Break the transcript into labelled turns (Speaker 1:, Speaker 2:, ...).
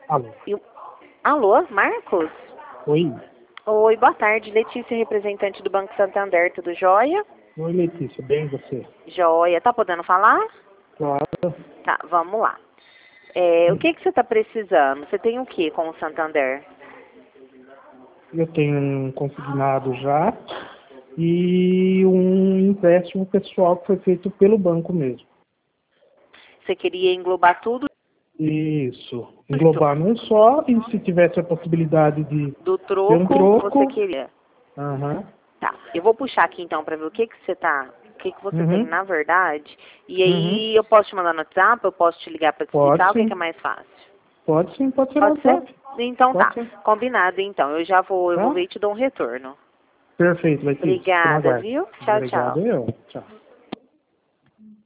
Speaker 1: Alô?
Speaker 2: Alô, Marcos?
Speaker 1: Oi?
Speaker 2: Oi, boa tarde. Letícia, representante do Banco Santander, tudo jóia?
Speaker 1: Oi, Letícia, bem você?
Speaker 2: Jóia. Tá podendo falar?
Speaker 1: Claro.
Speaker 2: Tá, vamos lá. O que você tá precisando? Você tem o que com o Santander?
Speaker 1: Eu tenho um consignado já e um empréstimo pessoal que foi feito pelo banco mesmo.
Speaker 2: Você queria englobar tudo
Speaker 1: Isso. Englobar num só e se tivesse a possibilidade de
Speaker 2: do
Speaker 1: ter um
Speaker 2: troco,
Speaker 1: troco.
Speaker 2: você queria?
Speaker 1: Aham.
Speaker 2: Tá, eu vou puxar aqui então pra ver o que você tá, o que você tem
Speaker 1: Uhum.
Speaker 2: na verdade. E
Speaker 1: Uhum.
Speaker 2: aí eu posso te mandar no WhatsApp, eu posso te ligar pra te
Speaker 1: Pode
Speaker 2: explicar o que
Speaker 1: sim.
Speaker 2: é mais fácil.
Speaker 1: Pode sim, pode ser no
Speaker 2: Pode ser?
Speaker 1: WhatsApp.
Speaker 2: Então
Speaker 1: Pode
Speaker 2: tá,
Speaker 1: sim.
Speaker 2: combinado então. Eu vou
Speaker 1: Tá?
Speaker 2: ver e te dou um retorno.
Speaker 1: Perfeito, Letícia. Fico no
Speaker 2: Obrigada,
Speaker 1: aguardo.
Speaker 2: viu? Tchau,
Speaker 1: Obrigado
Speaker 2: tchau.
Speaker 1: eu. Tchau.